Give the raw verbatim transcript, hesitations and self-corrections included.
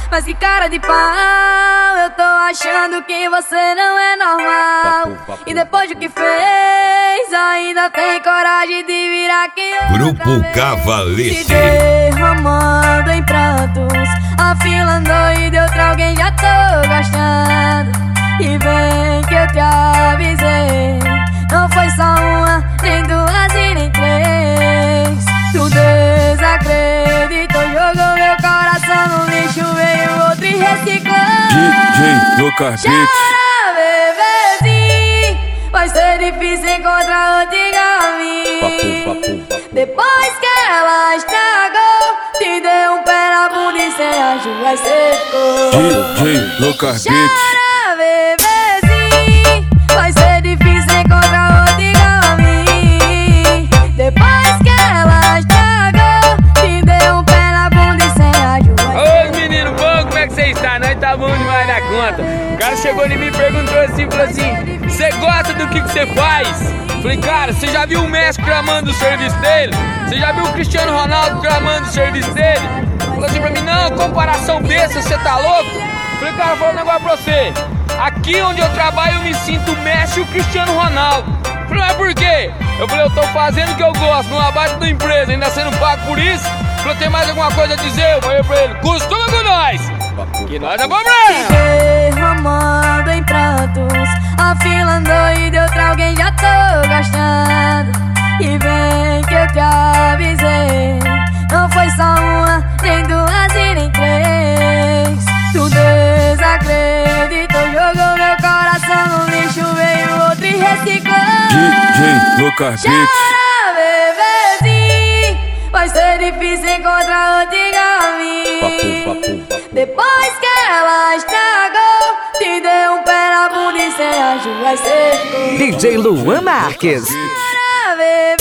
Mas que cara de pau, eu tô achando que você não é normal. E depois do que fez, ainda tem coragem de virar quem eu Grupo Cavalete. se derramando em prantos, afilando e de outra alguém já tô gostando. E vem que eu te avisei, não foi só uma, nem duas e nem três. Tu desacreditou, jogou meu coração no lixo, veio outro e reciclou. D J Lucas Beat. Chora, bebezinho, vai ser difícil encontrar outro igual a mim. Depois que ela estragou, te deu um pé na bunda e cê acha vai ser cor. D J Lucas Beat. Chora, bebezinho, vai ser difícil encontrar outro igual a mim. Depois que ela estragou, te deu um pé na bunda e cê acha vai ser. Oi menino bom, como é que você está? Nós tá bom demais da conta. O cara chegou em mim e perguntou assim, falou assim: você gosta do que você faz? Falei, cara, você já viu o Messi clamando o serviço dele? Você já viu o Cristiano Ronaldo clamando o serviço dele? Falou assim pra mim, não, comparação besta, você tá louco? Falei, cara, vou falar um negócio pra você. Aqui onde eu trabalho eu me sinto o Messi e o Cristiano Ronaldo. Falei, mas por quê? Eu falei, eu tô fazendo o que eu gosto, numa baita da empresa, ainda sendo pago por isso. Falei, tem mais alguma coisa a dizer? Eu falei pra ele, costuma com nós, que nós é bom mesmo. Derramando em prantos, afilando e de outra alguém já tô gostando. E vem que eu te avisei, não foi só uma, nem duas e nem três. Tu desacreditou, jogou meu coração no lixo, veio outro e reciclou. D J Lucas Beat. Chora, bebezinho, vai ser difícil encontrar outro igual a mim. Depois que ela estragou, te deu um pé na bunda e cê acha vai ser cor. D J Luan Marques. Chora,